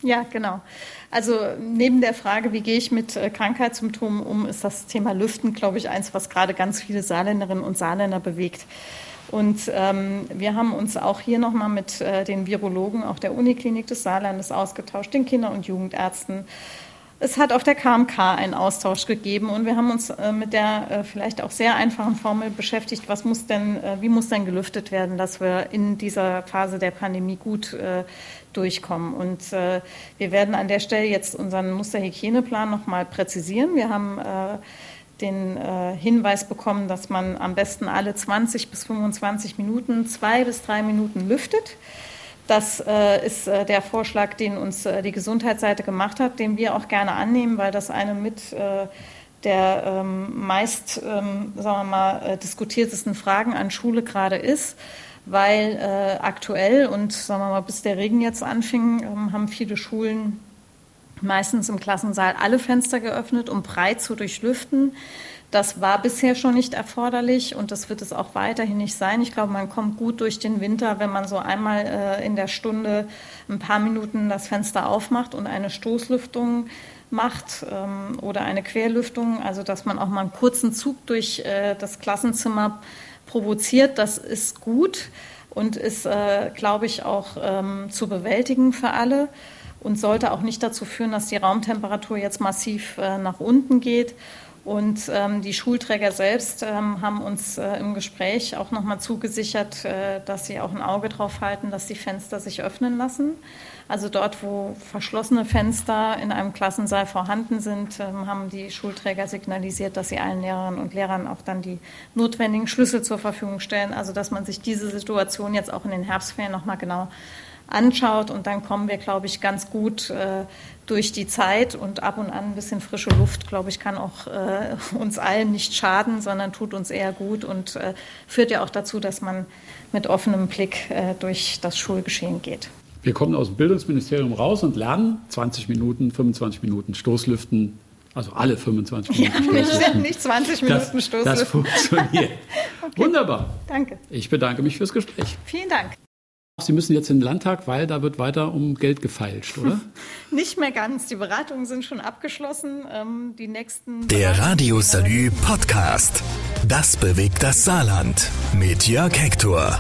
Ja, genau. Also neben der Frage, wie gehe ich mit äh, Krankheitssymptomen um, ist das Thema Lüften, glaube ich, eins, was gerade ganz viele Saarländerinnen und Saarländer bewegt. Und ähm, wir haben uns auch hier nochmal mit äh, den Virologen auch der Uniklinik des Saarlandes ausgetauscht, den Kinder- und Jugendärzten. Es hat auf der K M K einen Austausch gegeben und wir haben uns äh, mit der äh, vielleicht auch sehr einfachen Formel beschäftigt, was muss denn, äh, wie muss denn gelüftet werden, dass wir in dieser Phase der Pandemie gut äh, durchkommen. Und äh, wir werden an der Stelle jetzt unseren Musterhygieneplan nochmal präzisieren. Wir haben äh, den äh, Hinweis bekommen, dass man am besten alle zwanzig bis fünfundzwanzig Minuten zwei bis drei Minuten lüftet. Das äh, ist äh, der Vorschlag, den uns äh, die Gesundheitsseite gemacht hat, den wir auch gerne annehmen, weil das eine mit äh, der ähm, meist, ähm, sagen wir mal, äh, diskutiertesten Fragen an Schule gerade ist, weil äh, aktuell und sagen wir mal, bis der Regen jetzt anfing, ähm, haben viele Schulen meistens im Klassensaal alle Fenster geöffnet, um breit zu durchlüften. Das war bisher schon nicht erforderlich und das wird es auch weiterhin nicht sein. Ich glaube, man kommt gut durch den Winter, wenn man so einmal äh, in der Stunde ein paar Minuten das Fenster aufmacht und eine Stoßlüftung macht ähm, oder eine Querlüftung, also dass man auch mal einen kurzen Zug durch äh, das Klassenzimmer provoziert. Das ist gut und ist, äh, glaube ich, auch ähm, zu bewältigen für alle und sollte auch nicht dazu führen, dass die Raumtemperatur jetzt massiv äh, nach unten geht. Und ähm, die Schulträger selbst ähm, haben uns äh, im Gespräch auch nochmal zugesichert, äh, dass sie auch ein Auge drauf halten, dass die Fenster sich öffnen lassen. Also dort, wo verschlossene Fenster in einem Klassensaal vorhanden sind, ähm, haben die Schulträger signalisiert, dass sie allen Lehrerinnen und Lehrern auch dann die notwendigen Schlüssel zur Verfügung stellen. Also dass man sich diese Situation jetzt auch in den Herbstferien nochmal genau anschaut und dann kommen wir, glaube ich, ganz gut äh, durch die Zeit und ab und an ein bisschen frische Luft, glaube ich, kann auch äh, uns allen nicht schaden, sondern tut uns eher gut und äh, führt ja auch dazu, dass man mit offenem Blick äh, durch das Schulgeschehen geht. Wir kommen aus dem Bildungsministerium raus und lernen zwanzig Minuten, fünfundzwanzig Minuten Stoßlüften, also alle fünfundzwanzig Minuten ja, Stoßlüften. Nicht, nicht zwanzig Minuten das, Stoßlüften. Das funktioniert. Okay. Wunderbar. Danke. Ich bedanke mich fürs Gespräch. Vielen Dank. Sie müssen jetzt in den Landtag, weil da wird weiter um Geld gefeilscht, oder? Nicht mehr ganz. Die Beratungen sind schon abgeschlossen. Ähm, die nächsten Der Radio Salü Podcast. Das bewegt das Saarland. Mit Jörg Hector.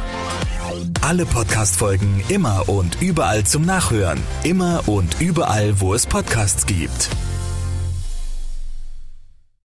Alle Podcast-Folgen immer und überall zum Nachhören. Immer und überall, wo es Podcasts gibt.